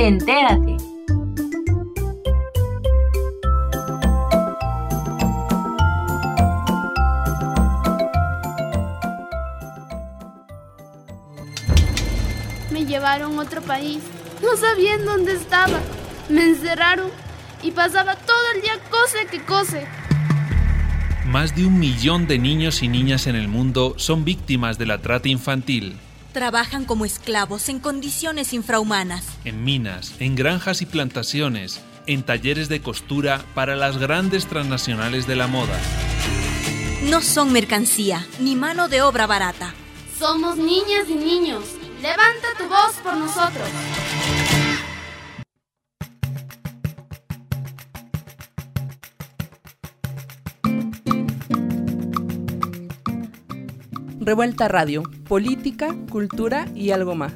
Entérate. Me llevaron a otro país. No sabían dónde estaba. Me encerraron y pasaba todo el día cose que cose. Más de 1 millón de niños y niñas en el mundo son víctimas de la trata infantil. Trabajan como esclavos en condiciones infrahumanas. En minas, en granjas y plantaciones, en talleres de costura para las grandes transnacionales de la moda. No son mercancía, ni mano de obra barata. Somos niñas y niños. Levanta tu voz por nosotros. Revuelta Radio, política, cultura y algo más.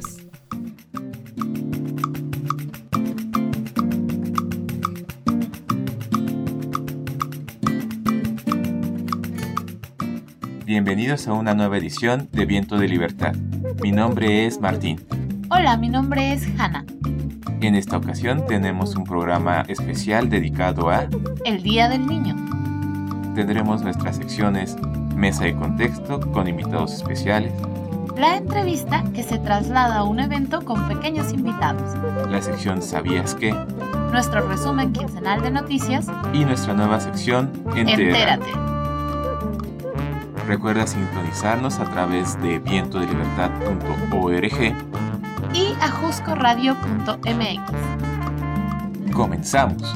Bienvenidos a una nueva edición de Viento de Libertad. Mi nombre es Martín. Hola, mi nombre es Hanna. En esta ocasión tenemos un programa especial dedicado a El Día del Niño. Tendremos nuestras secciones Mesa de Contexto con invitados especiales, La entrevista que se traslada a un evento con pequeños invitados, la sección ¿Sabías qué? Nuestro resumen quincenal de noticias Y nuestra nueva sección Entérate. Recuerda sintonizarnos a través de vientodelibertad.org y ajuscoradio.mx. Comenzamos.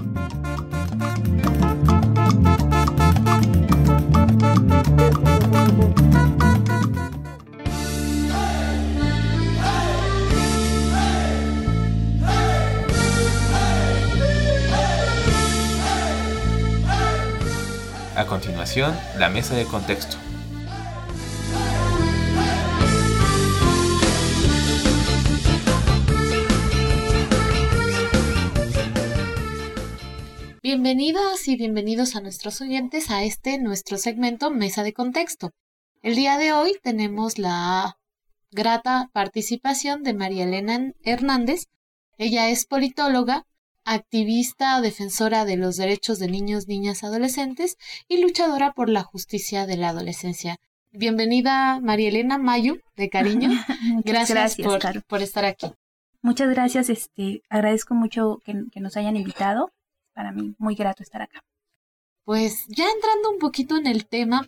A continuación, la mesa de contexto. Bienvenidas y bienvenidos a nuestros oyentes a nuestro segmento Mesa de Contexto. El día de hoy tenemos la grata participación de María Elena Hernández. Ella es politóloga, activista, defensora de los derechos de niños, niñas, adolescentes y luchadora por la justicia de la adolescencia. Bienvenida, María Elena, Mayu, de cariño. Gracias por estar aquí. Muchas gracias, agradezco mucho que nos hayan invitado. Para mí, muy grato estar acá. Pues ya entrando un poquito en el tema,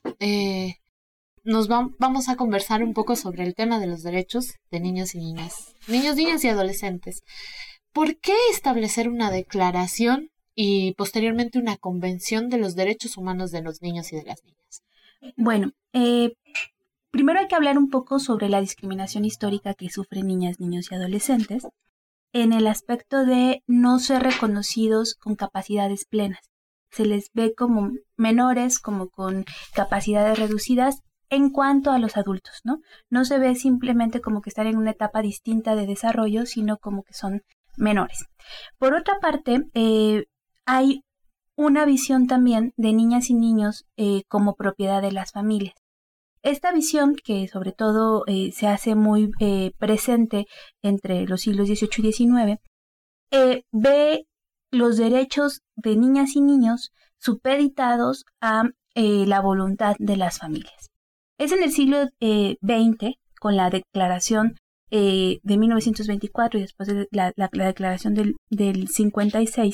vamos a conversar un poco sobre el tema de los derechos de niños y niñas, niñas y adolescentes. ¿Por qué establecer una declaración y posteriormente una convención de los derechos humanos de los niños y de las niñas? Bueno, primero hay que hablar un poco sobre la discriminación histórica que sufren niñas, niños y adolescentes en el aspecto de no ser reconocidos con capacidades plenas. Se les ve como menores, como con capacidades reducidas en cuanto a los adultos, ¿no? No se ve simplemente como que están en una etapa distinta de desarrollo, sino como que son menores. Por otra parte, hay una visión también de niñas y niños como propiedad de las familias. Esta visión, que sobre todo se hace muy presente entre los siglos XVIII y XIX, ve los derechos de niñas y niños supeditados a la voluntad de las familias. Es en el siglo XX, con la declaración de 1924 y después de la declaración del 56,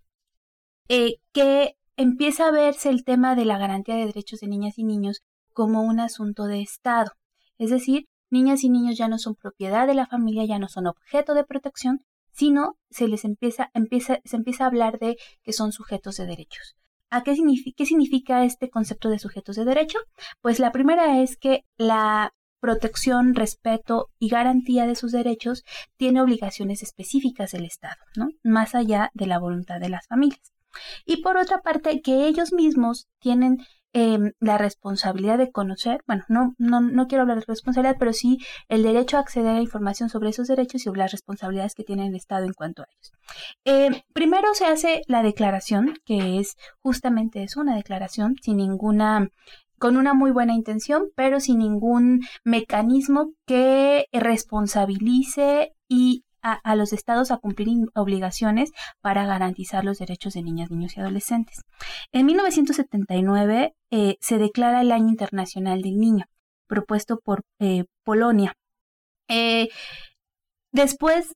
que empieza a verse el tema de la garantía de derechos de niñas y niños como un asunto de Estado. Es decir, niñas y niños ya no son propiedad de la familia, ya no son objeto de protección, sino se les empieza a hablar de que son sujetos de derechos. ¿Qué significa este concepto de sujetos de derecho? Pues la primera es que la protección, respeto y garantía de sus derechos tiene obligaciones específicas del Estado, ¿no? Más allá de la voluntad de las familias. Y por otra parte, que ellos mismos tienen la responsabilidad de conocer, bueno, no quiero hablar de responsabilidad, pero sí el derecho a acceder a información sobre esos derechos y sobre las responsabilidades que tiene el Estado en cuanto a ellos. Primero se hace la declaración, que es justamente eso, una declaración con una muy buena intención, pero sin ningún mecanismo que responsabilice y a los estados a cumplir obligaciones para garantizar los derechos de niñas, niños y adolescentes. En 1979 se declara el Año Internacional del Niño, propuesto por Polonia. Después,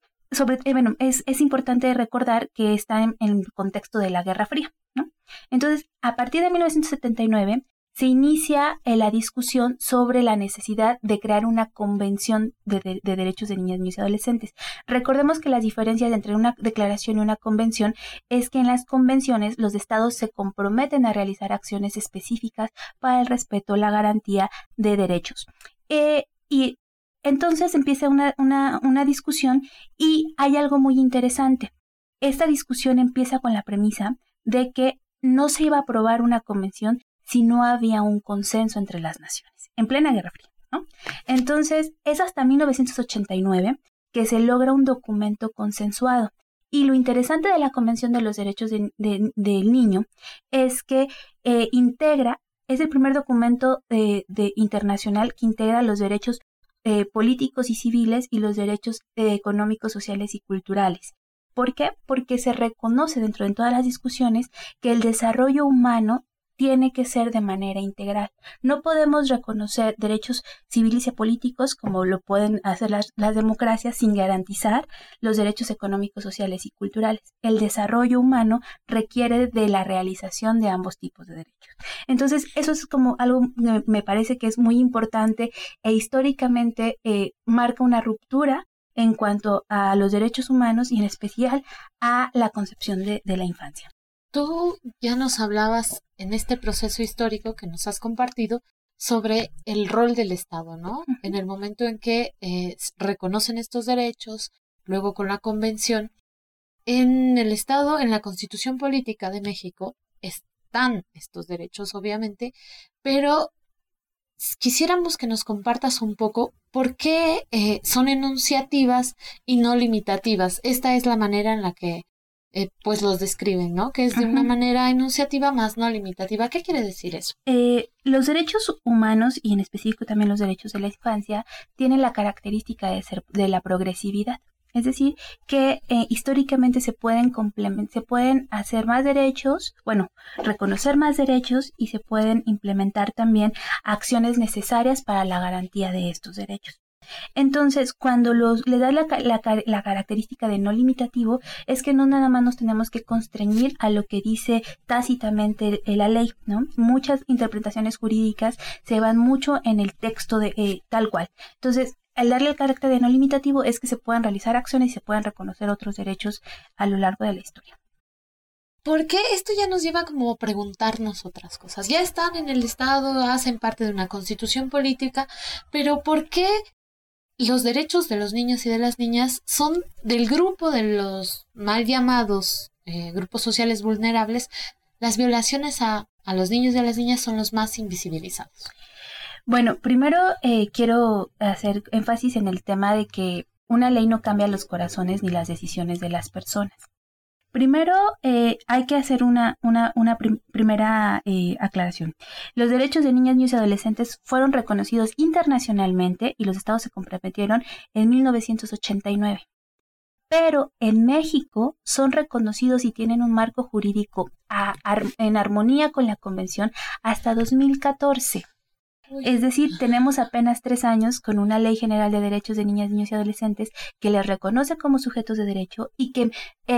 es importante recordar que está en el contexto de la Guerra Fría, ¿no? Entonces, a partir de 1979 se inicia la discusión sobre la necesidad de crear una convención de derechos de niñas, niños y adolescentes. Recordemos que las diferencias entre una declaración y una convención es que en las convenciones los estados se comprometen a realizar acciones específicas para el respeto, la garantía de derechos. Y entonces empieza una discusión y hay algo muy interesante. Esta discusión empieza con la premisa de que no se iba a aprobar una convención si no había un consenso entre las naciones, en plena Guerra Fría, ¿no? Entonces, es hasta 1989 que se logra un documento consensuado. Y lo interesante de la Convención de los Derechos del Niño es que es el primer documento internacional que integra los derechos políticos y civiles y los derechos económicos, sociales y culturales. ¿Por qué? Porque se reconoce dentro de todas las discusiones que el desarrollo humano tiene que ser de manera integral. No podemos reconocer derechos civiles y políticos como lo pueden hacer las democracias sin garantizar los derechos económicos, sociales y culturales. El desarrollo humano requiere de la realización de ambos tipos de derechos. Entonces, eso es como algo que me parece que es muy importante e históricamente marca una ruptura en cuanto a los derechos humanos y en especial a la concepción de la infancia. Tú ya nos hablabas en este proceso histórico que nos has compartido sobre el rol del Estado, ¿no? Uh-huh. En el momento en que reconocen estos derechos, luego con la Convención, en el Estado, en la Constitución Política de México, están estos derechos, obviamente, pero quisiéramos que nos compartas un poco por qué son enunciativas y no limitativas. Esta es la manera en la que pues los describen, ¿no? Que es de una manera enunciativa más no limitativa. ¿Qué quiere decir eso? Los derechos humanos y en específico también los derechos de la infancia tienen la característica de la progresividad. Es decir, que históricamente se pueden hacer más derechos, reconocer más derechos y se pueden implementar también acciones necesarias para la garantía de estos derechos. Entonces, cuando le da la característica de no limitativo, es que no nada más nos tenemos que constreñir a lo que dice tácitamente la ley, ¿no? Muchas interpretaciones jurídicas se van mucho en el texto de tal cual. Entonces, al darle el carácter de no limitativo es que se puedan realizar acciones y se puedan reconocer otros derechos a lo largo de la historia. Porque esto ya nos lleva como a preguntarnos otras cosas. Ya están en el Estado, hacen parte de una constitución política, pero ¿por qué los derechos de los niños y de las niñas son del grupo de los mal llamados grupos sociales vulnerables? Las violaciones a los niños y a las niñas son los más invisibilizados. Bueno, primero quiero hacer énfasis en el tema de que una ley no cambia los corazones ni las decisiones de las personas. Primero, hay que hacer una primera aclaración. Los derechos de niñas, niños y adolescentes fueron reconocidos internacionalmente y los estados se comprometieron en 1989. Pero en México son reconocidos y tienen un marco jurídico en armonía con la Convención hasta 2014. Es decir, tenemos apenas 3 años con una Ley General de Derechos de Niñas, Niños y Adolescentes que les reconoce como sujetos de derecho y que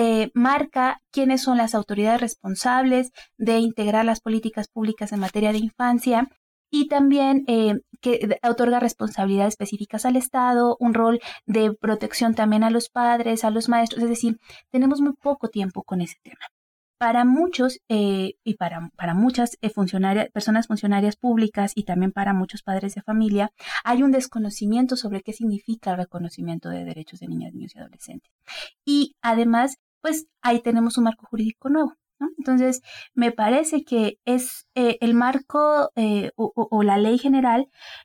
marca quiénes son las autoridades responsables de integrar las políticas públicas en materia de infancia y también que otorga responsabilidades específicas al Estado, un rol de protección también a los padres, a los maestros. Es decir, tenemos muy poco tiempo con ese tema. Para muchos y para muchas personas funcionarias públicas y también para muchos padres de familia, hay un desconocimiento sobre qué significa el reconocimiento de derechos de niñas, niños y adolescentes. Y además, pues ahí tenemos un marco jurídico nuevo, ¿no? Entonces, me parece que es el marco o la ley general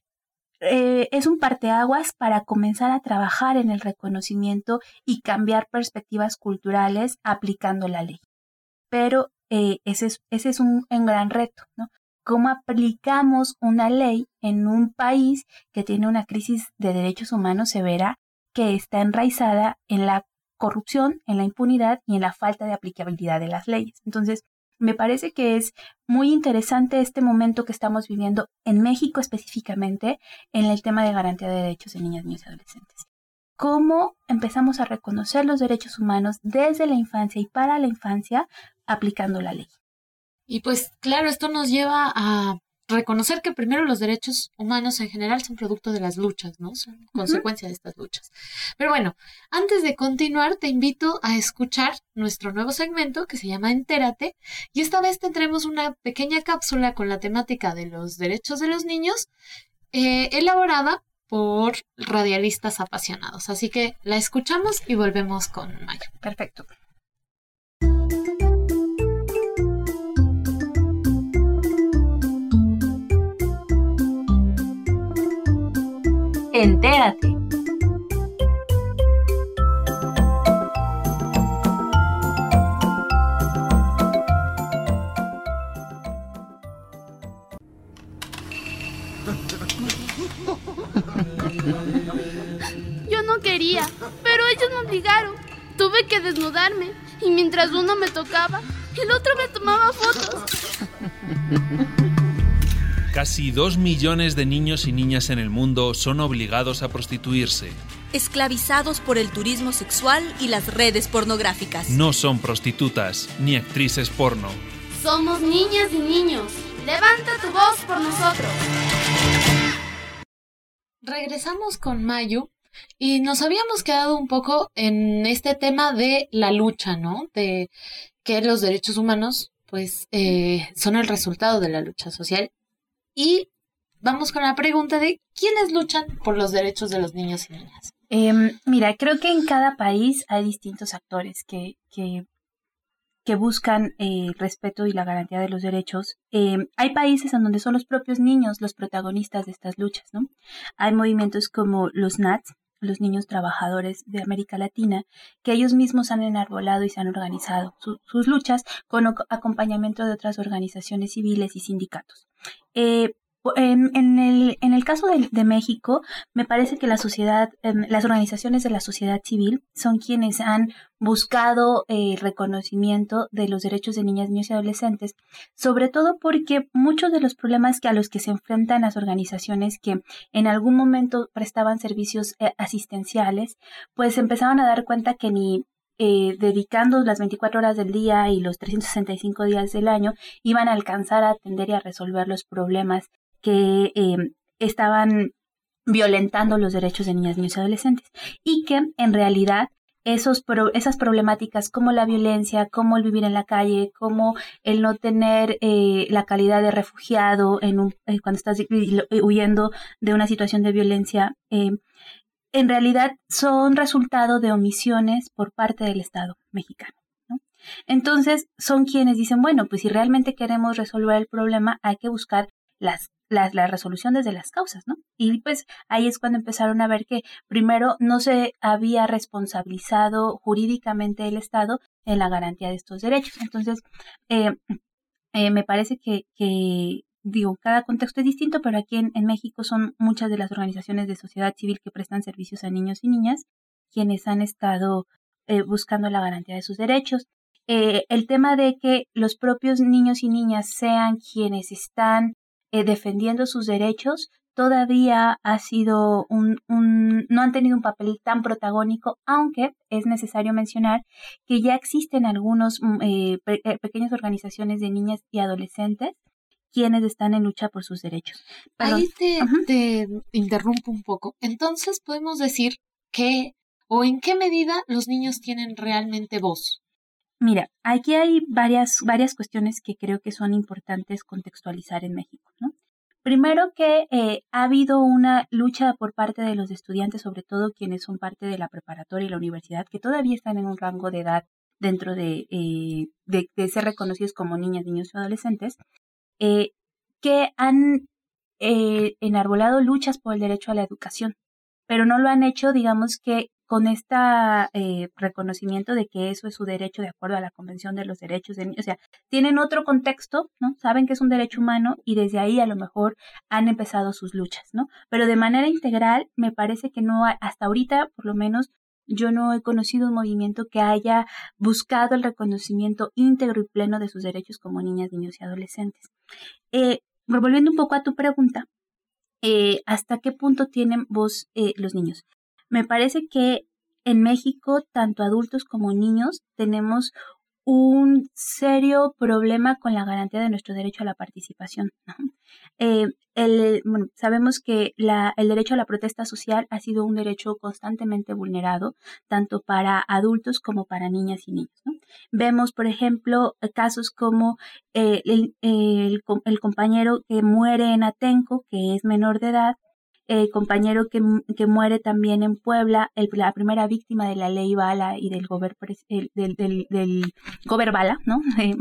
es un parteaguas para comenzar a trabajar en el reconocimiento y cambiar perspectivas culturales aplicando la ley. Pero ese es un gran reto, ¿no? ¿Cómo aplicamos una ley en un país que tiene una crisis de derechos humanos severa que está enraizada en la corrupción, en la impunidad y en la falta de aplicabilidad de las leyes. Entonces, me parece que es muy interesante este momento que estamos viviendo en México específicamente en el tema de garantía de derechos de niñas, niños y adolescentes. Cómo empezamos a reconocer los derechos humanos desde la infancia y para la infancia aplicando la ley. Y pues claro, esto nos lleva a reconocer que primero los derechos humanos en general son producto de las luchas, ¿no? Son consecuencia de estas luchas. Pero bueno, antes de continuar, te invito a escuchar nuestro nuevo segmento que se llama Entérate, y esta vez tendremos una pequeña cápsula con la temática de los derechos de los niños, elaborada por radialistas apasionados. Así que la escuchamos y volvemos con Mayo. Perfecto. Entérate. Yo no quería, pero ellos me obligaron. Tuve que desnudarme y mientras uno me tocaba, el otro me tomaba fotos. Casi 2 millones de niños y niñas en el mundo son obligados a prostituirse. Esclavizados por el turismo sexual y las redes pornográficas. No son prostitutas ni actrices porno. Somos niñas y niños. Levanta tu voz por nosotros. Regresamos con Mayu y nos habíamos quedado un poco en este tema de la lucha, ¿no? De que los derechos humanos, pues, son el resultado de la lucha social. Y vamos con la pregunta de ¿quiénes luchan por los derechos de los niños y niñas? Mira, creo que en cada país hay distintos actores que buscan el respeto y la garantía de los derechos. Hay países en donde son los propios niños los protagonistas de estas luchas, ¿no? Hay movimientos como los NATS, los niños trabajadores de América Latina, que ellos mismos han enarbolado y se han organizado sus luchas con acompañamiento de otras organizaciones civiles y sindicatos. En el caso de México, me parece que la sociedad, las organizaciones de la sociedad civil son quienes han buscado reconocimiento de los derechos de niñas, niños y adolescentes, sobre todo porque muchos de los problemas a los que se enfrentan las organizaciones que en algún momento prestaban servicios asistenciales, pues empezaban a dar cuenta que ni dedicando las 24 horas del día y los 365 días del año iban a alcanzar a atender y a resolver los problemas que estaban violentando los derechos de niñas, niños y adolescentes, y que en realidad esas problemáticas como la violencia, como el vivir en la calle, como el no tener la calidad de refugiado cuando estás huyendo de una situación de violencia, en realidad son resultado de omisiones por parte del Estado mexicano, ¿no? Entonces son quienes dicen, bueno, pues si realmente queremos resolver el problema hay que buscar la resolución desde las causas, ¿no? Y pues ahí es cuando empezaron a ver que primero no se había responsabilizado jurídicamente el Estado en la garantía de estos derechos. Entonces, me parece que cada contexto es distinto, pero aquí en México son muchas de las organizaciones de sociedad civil que prestan servicios a niños y niñas quienes han estado buscando la garantía de sus derechos. El tema de que los propios niños y niñas sean quienes están defendiendo sus derechos todavía ha sido no han tenido un papel tan protagónico, aunque es necesario mencionar que ya existen algunos pequeñas organizaciones de niñas y adolescentes quienes están en lucha por sus derechos. Perdón. Ahí te interrumpo un poco. Entonces podemos decir que, o en qué medida los niños tienen realmente voz. Mira, aquí hay varias cuestiones que creo que son importantes contextualizar en México, ¿no? Primero que ha habido una lucha por parte de los estudiantes, sobre todo quienes son parte de la preparatoria y la universidad, que todavía están en un rango de edad dentro de ser reconocidos como niñas, niños y adolescentes, que han enarbolado luchas por el derecho a la educación, pero no lo han hecho, digamos que con reconocimiento de que eso es su derecho de acuerdo a la Convención de los Derechos de Niños. O sea, tienen otro contexto, ¿no? Saben que es un derecho humano y desde ahí a lo mejor han empezado sus luchas, ¿no? Pero de manera integral me parece que no, hasta ahorita por lo menos, yo no he conocido un movimiento que haya buscado el reconocimiento íntegro y pleno de sus derechos como niñas, niños y adolescentes. Volviendo un poco a tu pregunta, ¿hasta qué punto tienen voz los niños? Me parece que en México, tanto adultos como niños, tenemos un serio problema con la garantía de nuestro derecho a la participación, ¿no? Sabemos que el derecho a la protesta social ha sido un derecho constantemente vulnerado, tanto para adultos como para niñas y niños, ¿no? Vemos, por ejemplo, casos como el compañero que muere en Atenco, que es menor de edad, el compañero que muere también en Puebla, la primera víctima de la ley Bala y del del Gober Bala, ¿no?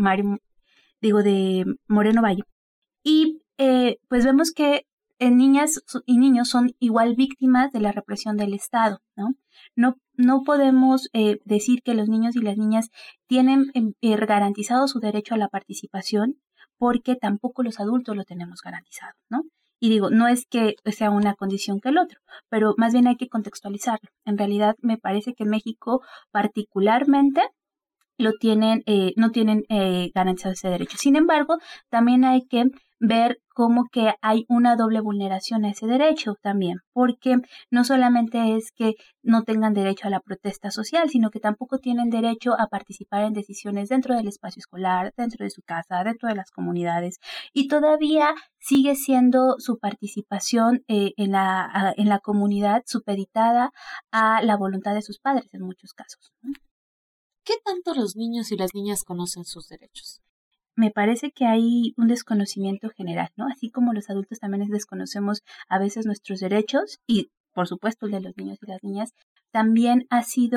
De Moreno Valle. Y pues vemos que niñas y niños son igual víctimas de la represión del Estado, ¿no? No podemos decir que los niños y las niñas tienen garantizado su derecho a la participación porque tampoco los adultos lo tenemos garantizado, ¿no? Y digo, no es que sea una condición que el otro, pero más bien hay que contextualizarlo. En realidad me parece que en México particularmente no tienen garantizado ese derecho. Sin embargo, también hay que ver como que hay una doble vulneración a ese derecho también, porque no solamente es que no tengan derecho a la protesta social, sino que tampoco tienen derecho a participar en decisiones dentro del espacio escolar, dentro de su casa, dentro de las comunidades, y todavía sigue siendo su participación en la comunidad supeditada a la voluntad de sus padres en muchos casos, ¿no? ¿Qué tanto los niños y las niñas conocen sus derechos? Me parece que hay un desconocimiento general, ¿no? Así como los adultos también desconocemos a veces nuestros derechos y, por supuesto, el de los niños y las niñas, también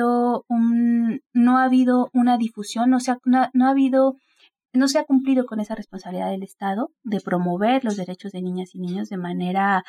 no ha habido una difusión, no se ha cumplido con esa responsabilidad del Estado de promover los derechos de niñas y niños de manera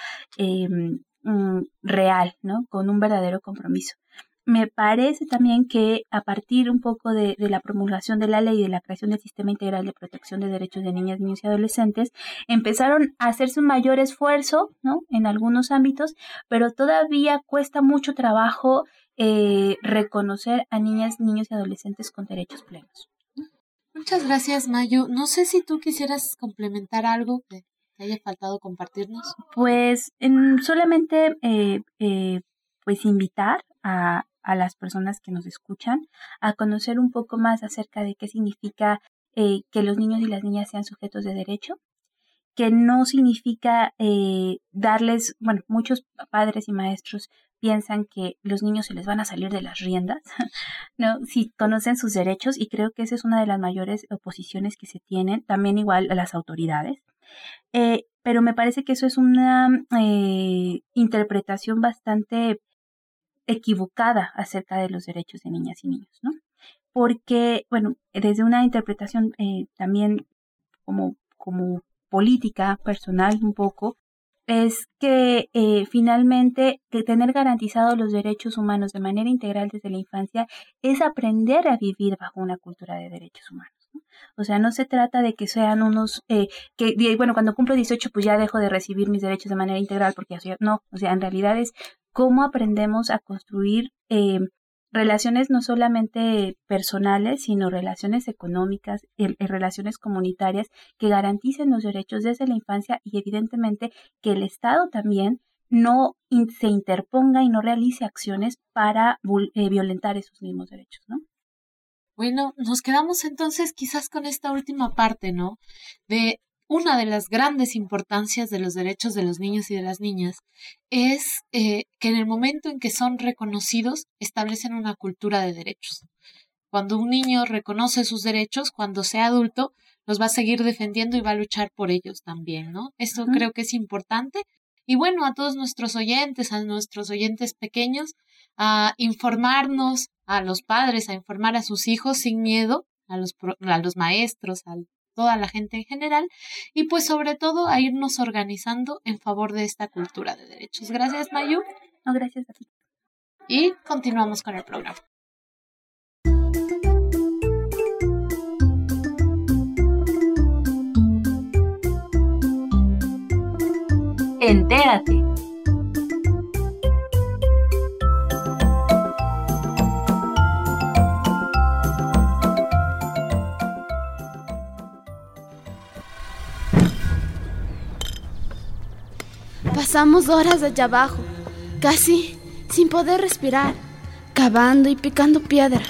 real, ¿no? Con un verdadero compromiso. Me parece también que a partir un poco de la promulgación de la ley y de la creación del Sistema Integral de Protección de Derechos de Niñas, Niños y Adolescentes, empezaron a hacerse un mayor esfuerzo, ¿no? En algunos ámbitos, pero todavía cuesta mucho trabajo reconocer a niñas, niños y adolescentes con derechos plenos. Muchas gracias, Mayu. No sé si tú quisieras complementar algo que te haya faltado compartirnos. Pues solamente pues invitar a las personas que nos escuchan a conocer un poco más acerca de qué significa que los niños y las niñas sean sujetos de derecho, que no significa darles, bueno, muchos padres y maestros piensan que los niños se les van a salir de las riendas, ¿no? Si conocen sus derechos, y creo que esa es una de las mayores oposiciones que se tienen, también igual a las autoridades. Pero me parece que eso es una interpretación bastante equivocada acerca de los derechos de niñas y niños, ¿no? Porque, bueno, desde una interpretación también como política, personal un poco, es que finalmente que tener garantizados los derechos humanos de manera integral desde la infancia es aprender a vivir bajo una cultura de derechos humanos, ¿no? O sea, no se trata de que sean unos cuando cumplo 18 pues ya dejo de recibir mis derechos de manera integral porque ya soy, no, o sea, en realidad es cómo aprendemos a construir relaciones no solamente personales, sino relaciones económicas, relaciones comunitarias que garanticen los derechos desde la infancia y evidentemente que el Estado también no se interponga y no realice acciones para violentar esos mismos derechos, ¿no? Bueno, nos quedamos entonces quizás con esta última parte, ¿no? De una de las grandes importancias de los derechos de los niños y de las niñas es que en el momento en que son reconocidos, establecen una cultura de derechos. Cuando un niño reconoce sus derechos, cuando sea adulto, los va a seguir defendiendo y va a luchar por ellos también, ¿no? Esto creo que es importante. Y bueno, a todos nuestros oyentes, a nuestros oyentes pequeños, a informarnos, a los padres, a informar a sus hijos sin miedo, a los maestros, a toda la gente en general, y pues sobre todo a irnos organizando en favor de esta cultura de derechos. Gracias, Mayu. No, gracias a ti. y continuamos con el programa. Entérate. Pasamos horas allá abajo, casi sin poder respirar, cavando y picando piedra.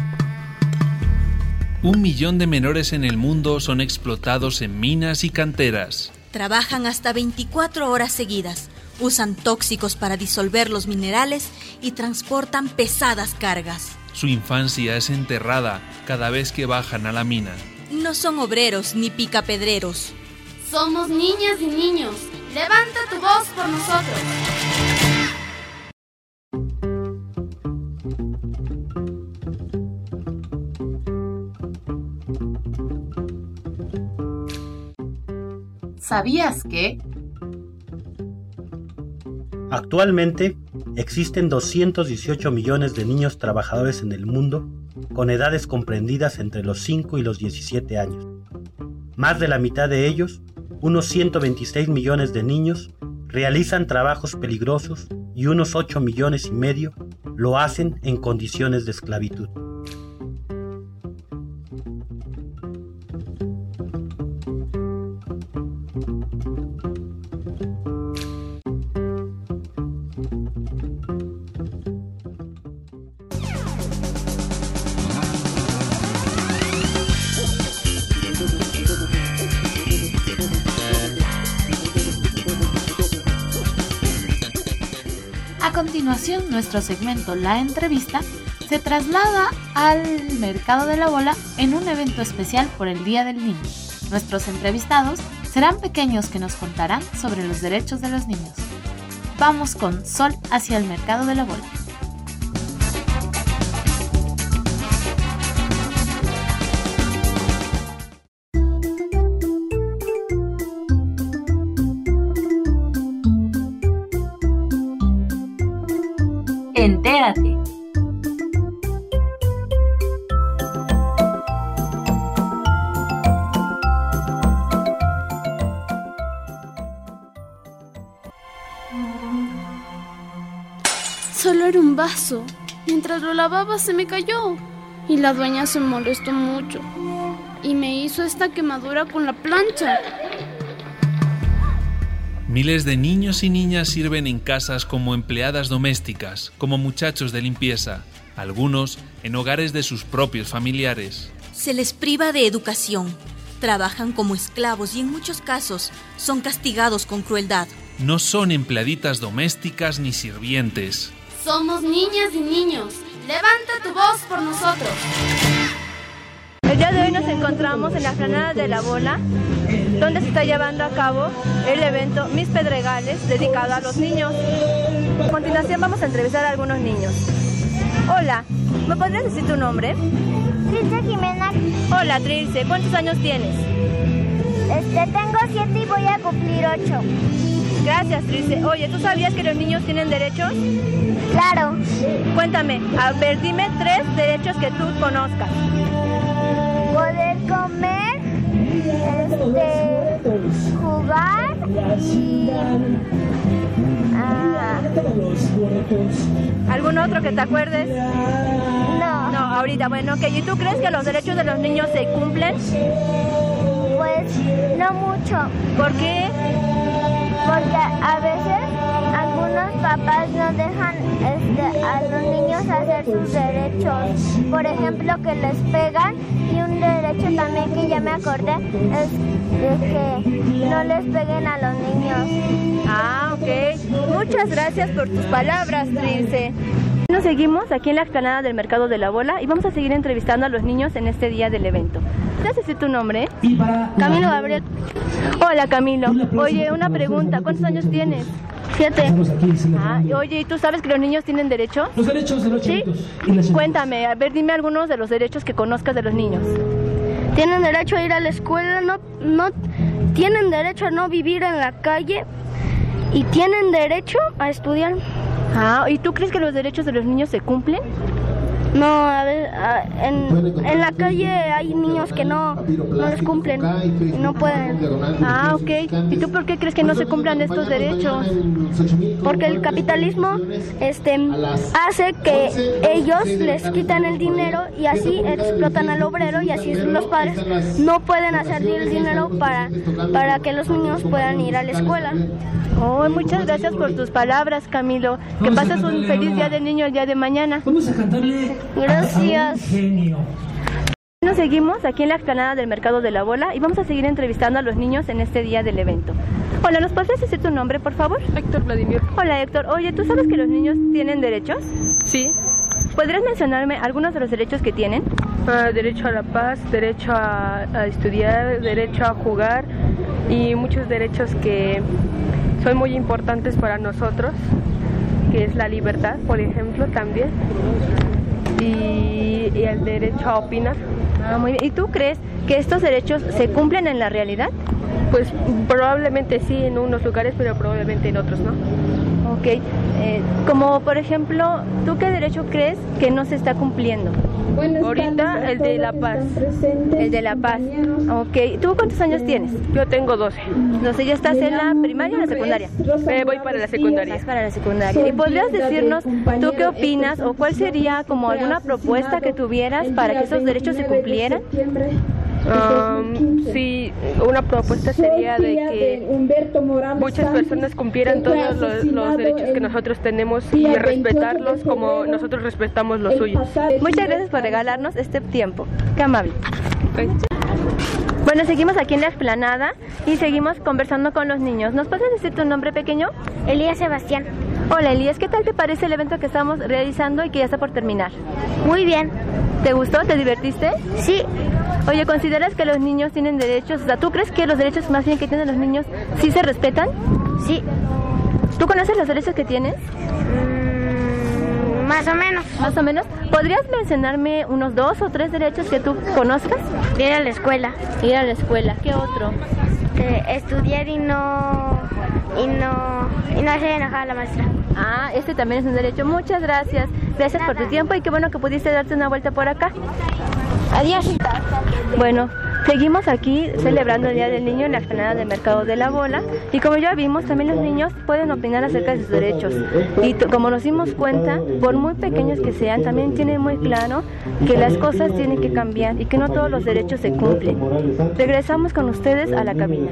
1 millón de menores en el mundo son explotados en minas y canteras. Trabajan hasta 24 horas seguidas, usan tóxicos para disolver los minerales y transportan pesadas cargas. Su infancia es enterrada cada vez que bajan a la mina. No son obreros ni picapedreros. Somos niñas y niños. Levanta tu voz por nosotros. ¿Sabías que? Actualmente existen 218 millones de niños trabajadores en el mundo con edades comprendidas entre los 5 y los 17 años. Más de la mitad de ellos, unos 126 millones de niños, realizan trabajos peligrosos y unos 8 millones y medio lo hacen en condiciones de esclavitud. A continuación, nuestro segmento La Entrevista se traslada al Mercado de la Bola en un evento especial por el Día del Niño. Nuestros entrevistados serán pequeños que nos contarán sobre los derechos de los niños. Vamos con Sol hacia el Mercado de la Bola. Entérate. Solo era un vaso. Mientras lo lavaba se me cayó. Y la dueña se molestó mucho. Y me hizo esta quemadura con la plancha. Miles de niños y niñas sirven en casas como empleadas domésticas, como muchachos de limpieza, algunos en hogares de sus propios familiares. Se les priva de educación, trabajan como esclavos y en muchos casos son castigados con crueldad. No son empleaditas domésticas ni sirvientes. Somos niñas y niños. Levanta tu voz por nosotros. El día de hoy nos encontramos en la explanada de la Bola, donde se está llevando a cabo el evento Mis Pedregales, dedicado a los niños. A continuación vamos a entrevistar a algunos niños. Hola, ¿me podrías decir tu nombre? Trilce Jimena. Hola Trilce, ¿cuántos años tienes? Tengo 7 y voy a cumplir 8. Gracias Trilce. Oye, ¿tú sabías que los niños tienen derechos? Claro. Cuéntame, a ver, dime 3 derechos que tú conozcas. Poder comer, jugar y... ¿Algún otro que te acuerdes? No. No, ahorita, bueno, ok. ¿Y tú crees que los derechos de los niños se cumplen? Pues no mucho. ¿Por qué? Porque a veces algunos papás no dejan a los niños hacer sus derechos. Por ejemplo, que les pegan, y un derecho también que ya me acordé es de que no les peguen a los niños. Ah, ok. Muchas gracias por tus palabras, Trilce. Nos seguimos aquí en la explanada del Mercado de la Bola y vamos a seguir entrevistando a los niños en este día del evento. ¿Puedes decir tu nombre? Camilo Gabriel. Hola Camilo. Oye, una pregunta, ¿cuántos años tienes? 7. Oye, ¿y tú sabes que los niños tienen derechos? Los derechos de los chiquitos. ¿Sí? Cuéntame, a ver, dime algunos de los derechos que conozcas de los niños. Tienen derecho a ir a la escuela, no tienen derecho a no vivir en la calle y tienen derecho a estudiar. ¿Y tú crees que los derechos de los niños se cumplen? No, a ver, en la calle hay niños que no les cumplen y no pueden. Ok. ¿Y tú por qué crees que no se cumplan estos derechos? Porque el capitalismo hace que ellos les quitan el dinero y así explotan al obrero y así los padres no pueden hacer el dinero para que los niños puedan ir a la escuela. Muchas gracias por tus palabras, Camilo. Que pases un feliz día del niño el día de mañana. Vamos a cantarle. Gracias. Nos seguimos aquí en la explanada del Mercado de la Bola y vamos a seguir entrevistando a los niños en este día del evento. Hola, ¿nos podrías decir tu nombre, por favor? Héctor Vladimir. Hola, Héctor. Oye, ¿tú sabes que los niños tienen derechos? Sí. ¿Podrías mencionarme algunos de los derechos que tienen? Derecho a la paz, derecho a estudiar, derecho a jugar y muchos derechos que son muy importantes para nosotros, que es la libertad, por ejemplo, también, y el derecho a opinar. Muy bien. ¿Y tú crees que estos derechos se cumplen en la realidad? Pues probablemente sí en unos lugares, pero probablemente en otros no. Ok. Como por ejemplo, ¿tú qué derecho crees que no se está cumpliendo? Ahorita el de la paz. El de la paz. Ok. ¿Tú cuántos años tienes? Yo tengo 12. ¿Ya estás en la primaria o en la secundaria? Voy para la secundaria. Vas para la secundaria. ¿Y podrías decirnos tú qué opinas o cuál sería como alguna propuesta que tuvieras para que esos derechos se cumplieran? Sí, una propuesta sería de que muchas personas cumplieran todos los derechos que nosotros tenemos y respetarlos como nosotros respetamos los suyos. Muchas gracias por regalarnos este tiempo. Qué amable. Bueno, seguimos aquí en la explanada y seguimos conversando con los niños. ¿Nos puedes decir tu nombre, pequeño? Elías Sebastián. Hola, Elías. ¿Qué tal te parece el evento que estamos realizando y que ya está por terminar? Muy bien. ¿Te gustó? ¿Te divertiste? Sí. Oye, ¿consideras que los niños tienen derechos? O sea, ¿tú crees que los derechos más bien que tienen los niños sí se respetan? Sí. ¿Tú conoces los derechos que tienes? Más o menos. ¿Más o menos? ¿Podrías mencionarme unos 2 o 3 derechos que tú conozcas? Ir a la escuela. Ir a la escuela. ¿Qué otro? Estudiar y no hacer enojar a la maestra. Este también es un derecho. Muchas gracias. Gracias por tu tiempo y qué bueno que pudiste darte una vuelta por acá. Adiós. Bueno, seguimos aquí celebrando el Día del Niño en la explanada del Mercado de la Bola y como ya vimos, también los niños pueden opinar acerca de sus derechos y como nos dimos cuenta, por muy pequeños que sean, también tienen muy claro que las cosas tienen que cambiar y que no todos los derechos se cumplen. Regresamos con ustedes a la cabina.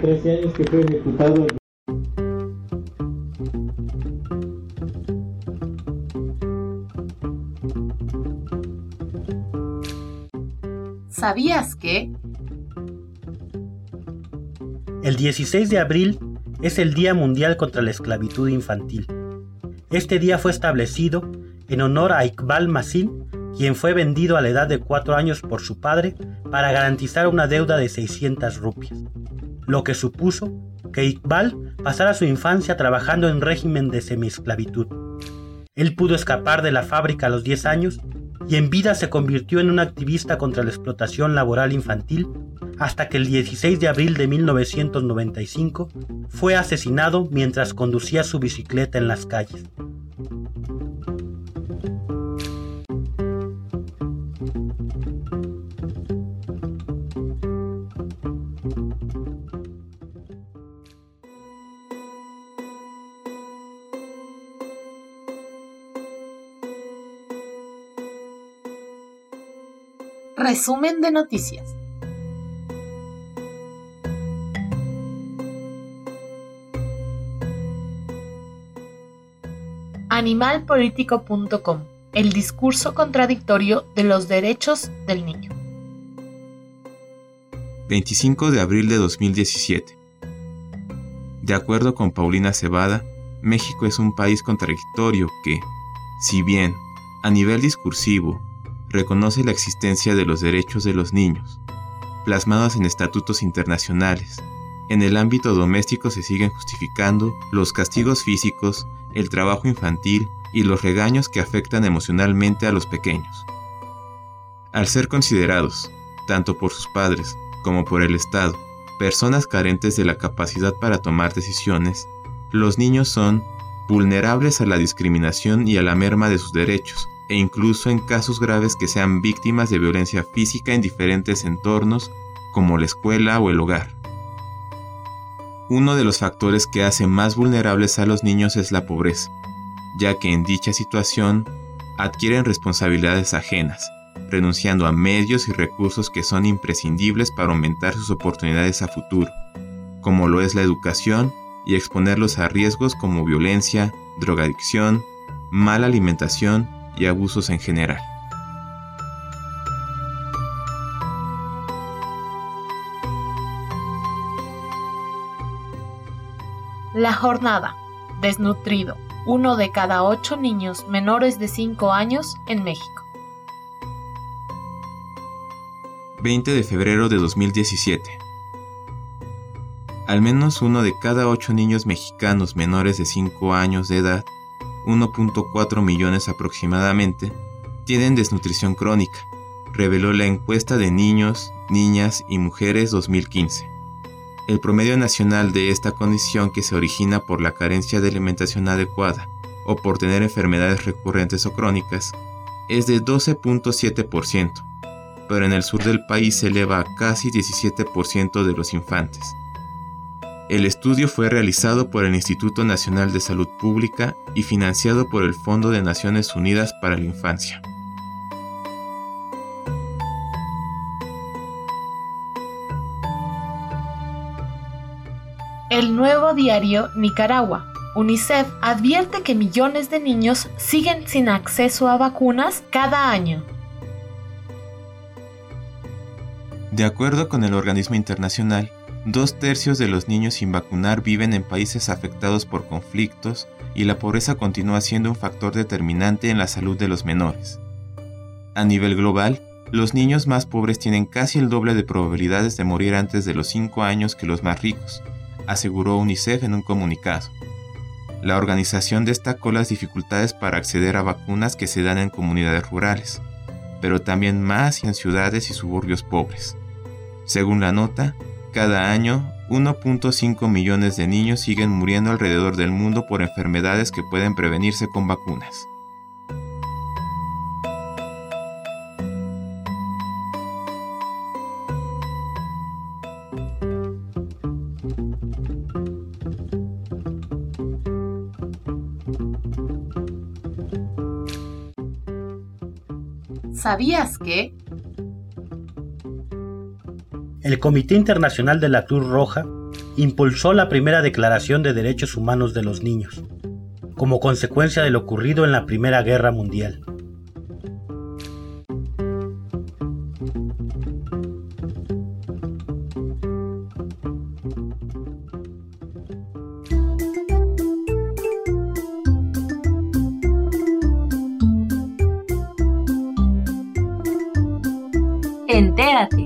¿Sabías que? El 16 de abril es el Día Mundial contra la Esclavitud Infantil. Este día fue establecido en honor a Iqbal Masih, quien fue vendido a la edad de 4 años por su padre para garantizar una deuda de 600 rupias, lo que supuso que Iqbal pasara su infancia trabajando en régimen de semiesclavitud. Él pudo escapar de la fábrica a los 10 años y en vida se convirtió en un activista contra la explotación laboral infantil hasta que el 16 de abril de 1995 fue asesinado mientras conducía su bicicleta en las calles. Resumen de noticias. Animalpolitico.com. El discurso contradictorio de los derechos del niño. 25 de abril de 2017. De acuerdo con Paulina Cebada, México es un país contradictorio que, si bien, a nivel discursivo, reconoce la existencia de los derechos de los niños, plasmados en estatutos internacionales, en el ámbito doméstico se siguen justificando los castigos físicos, el trabajo infantil y los regaños que afectan emocionalmente a los pequeños. Al ser considerados, tanto por sus padres como por el Estado, personas carentes de la capacidad para tomar decisiones, los niños son, vulnerables a la discriminación y a la merma de sus derechos, e incluso en casos graves que sean víctimas de violencia física en diferentes entornos, como la escuela o el hogar. Uno de los factores que hace más vulnerables a los niños es la pobreza, ya que en dicha situación adquieren responsabilidades ajenas, renunciando a medios y recursos que son imprescindibles para aumentar sus oportunidades a futuro, como lo es la educación, y exponerlos a riesgos como violencia, drogadicción, mala alimentación y abusos en general. La jornada. Desnutrido. 1 de cada 8 niños menores de 5 años en México. 20 de febrero de 2017. Al menos 1 de cada 8 niños mexicanos menores de 5 años de edad, 1.4 millones aproximadamente, tienen desnutrición crónica, reveló la encuesta de niños, niñas y mujeres 2015. El promedio nacional de esta condición, que se origina por la carencia de alimentación adecuada o por tener enfermedades recurrentes o crónicas, es de 12.7%, pero en el sur del país se eleva a casi 17% de los infantes. El estudio fue realizado por el Instituto Nacional de Salud Pública y financiado por el Fondo de Naciones Unidas para la Infancia. El Nuevo Diario Nicaragua. UNICEF advierte que millones de niños siguen sin acceso a vacunas cada año. De acuerdo con el organismo internacional, 2/3 de los niños sin vacunar viven en países afectados por conflictos y la pobreza continúa siendo un factor determinante en la salud de los menores. A nivel global, los niños más pobres tienen casi el doble de probabilidades de morir antes de los 5 años que los más ricos, aseguró UNICEF en un comunicado. La organización destacó las dificultades para acceder a vacunas que se dan en comunidades rurales, pero también más en ciudades y suburbios pobres. Según la nota, cada año, 1.5 millones de niños siguen muriendo alrededor del mundo por enfermedades que pueden prevenirse con vacunas. ¿Sabías que? El Comité Internacional de la Cruz Roja impulsó la primera Declaración de Derechos Humanos de los Niños, como consecuencia de lo ocurrido en la Primera Guerra Mundial. Entérate.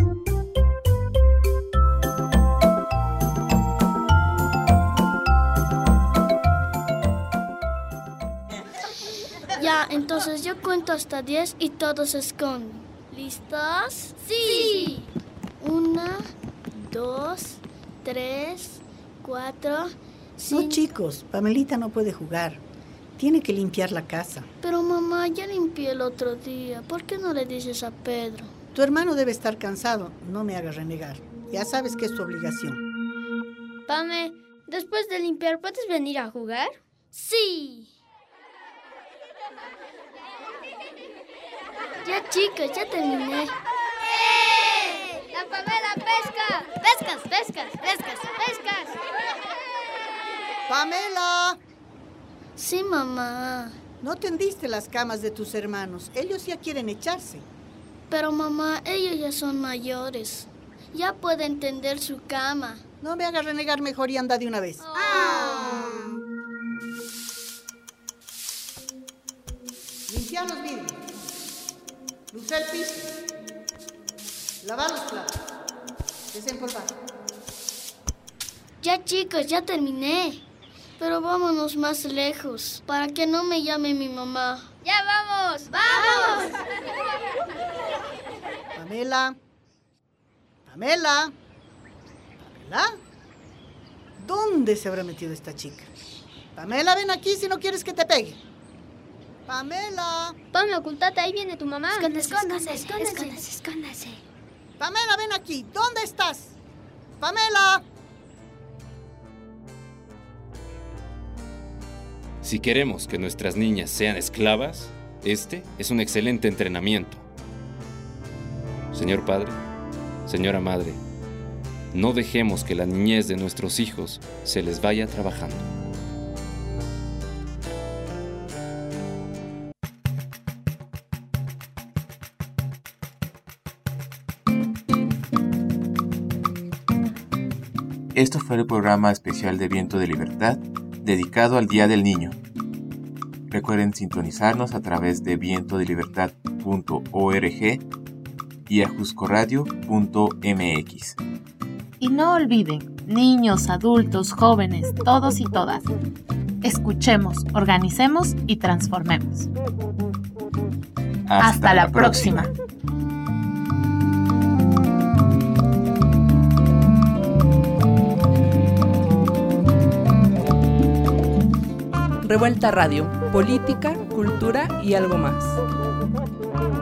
Ya, entonces yo cuento hasta 10 y todos se esconden. ¿Listos? ¡Sí! 1, 2, 3, 4, 5... No, chicos, Pamelita no puede jugar. Tiene que limpiar la casa. Pero mamá, ya limpié el otro día. ¿Por qué no le dices a Pedro? Tu hermano debe estar cansado. No me hagas renegar. Ya sabes que es tu obligación. Pame, después de limpiar, ¿puedes venir a jugar? ¡Sí! Ya, chicos, ya terminé. ¡La Pamela pesca! ¡Pescas, pescas, pescas, pescas! ¡Pamela! Sí, mamá. No tendiste las camas de tus hermanos. Ellos ya quieren echarse. Pero mamá, ellos ya son mayores. Ya pueden tender su cama. No me hagas renegar, mejor y anda de una vez. Limpia los vidrios. Luce el piso. Lava los platos. Desempolvar. Ya, chicos, ya terminé. Pero vámonos más lejos, para que no me llame mi mamá. ¡Ya vamos! ¡Vamos! Pamela. Pamela. ¿Pamela? ¿Dónde se habrá metido esta chica? Pamela, ven aquí si no quieres que te pegue. Pamela. Pame, ocultate, ahí viene tu mamá. Escóndase. Pamela, ven aquí. ¿Dónde estás? Pamela. Si queremos que nuestras niñas sean esclavas, este es un excelente entrenamiento. Señor Padre, señora Madre, no dejemos que la niñez de nuestros hijos se les vaya trabajando. Esto fue el programa especial de Viento de Libertad, dedicado al Día del Niño. Recuerden sintonizarnos a través de vientodelibertad.org y ajuscoradio.mx. Y no olviden, niños, adultos, jóvenes, todos y todas, escuchemos, organicemos y transformemos. Hasta la próxima. Revuelta Radio, política, cultura y algo más.